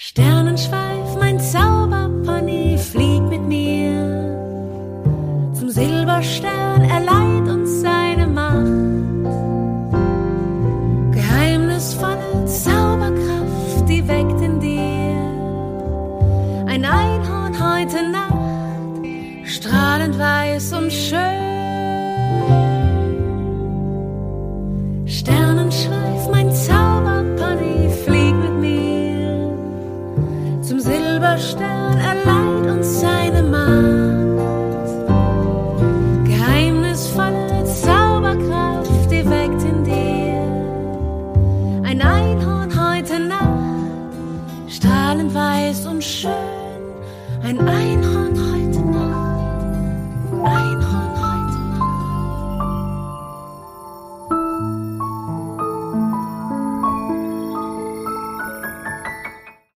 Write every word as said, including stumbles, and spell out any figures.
Sternenschweif, mein Zauberpony, flieg mit mir zum Silberstern, er leiht uns seine Macht. Geheimnisvolle Zauberkraft, die weckt in dir ein Einhorn heute Nacht, strahlend weiß und schön. Sternenschweif, mein Zauberpony, flieg mit mir zum Silberstern, er leiht uns seine Macht. Geheimnisvolle Zauberkraft, die weckt in dir ein Einhorn heute Nacht, strahlend weiß und schön. Ein Einhorn heute